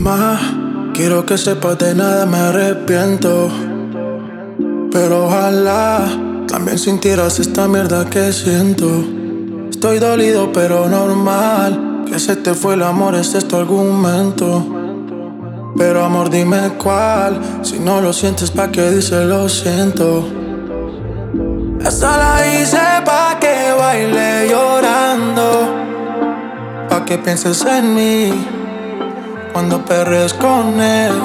Ma, quiero que sepas de nada me arrepiento, pero ojalá también sintieras esta mierda que siento. Estoy dolido pero normal, que se te fue el amor, este es tu argumento. Pero amor, dime cuál, si no lo sientes, ¿pa' qué dices lo siento? Esta la hice pa' que baile llorando, pa' que pienses en mí cuando perres con él.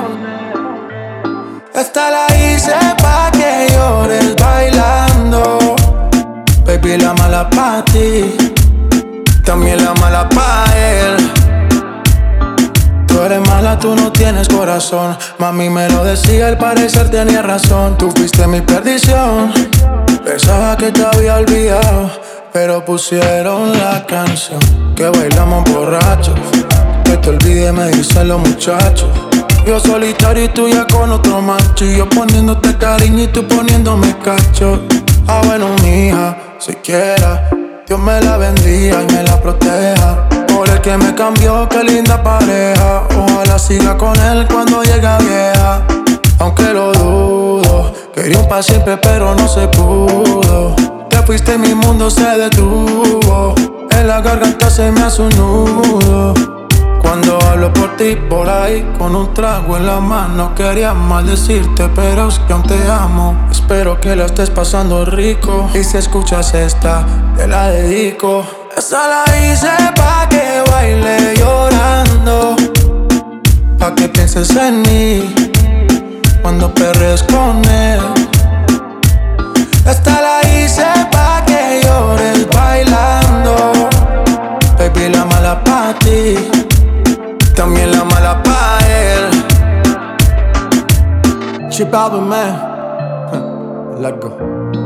Esta la hice pa' que llores bailando. Baby, la mala pa' ti, también la mala pa' él. Tú eres mala, tú no tienes corazón. Mami me lo decía, al parecer tenía razón. Tú fuiste mi perdición. Pensaba que te había olvidado, pero pusieron la canción que bailamos borrachos. Que te olvide, me dicen los muchachos. Yo solitario y tú ya con otro macho. Y yo poniéndote cariño y tú poniéndome cacho. Ah, bueno, mija, siquiera Dios me la bendiga y me la proteja. Por el que me cambió, qué linda pareja. Ojalá siga con él cuando llegue vieja. Aunque lo dudo, quería un pa' siempre pero no se pudo. Te fuiste y mi mundo se detuvo. En la garganta se me hace un nudo cuando hablo por ti por ahí con un trago en la mano. Quería maldecirte pero es que aún te amo. Espero que la estés pasando rico. Y si escuchas esta, te la dedico. Esa la hice pa' que baile llorando, pa' que pienses en mí cuando perres con él. Esta la hice pa' que llores bailando. Baby, la mala pa' ti, también la mala pa' él. Chip Album, man. Let go.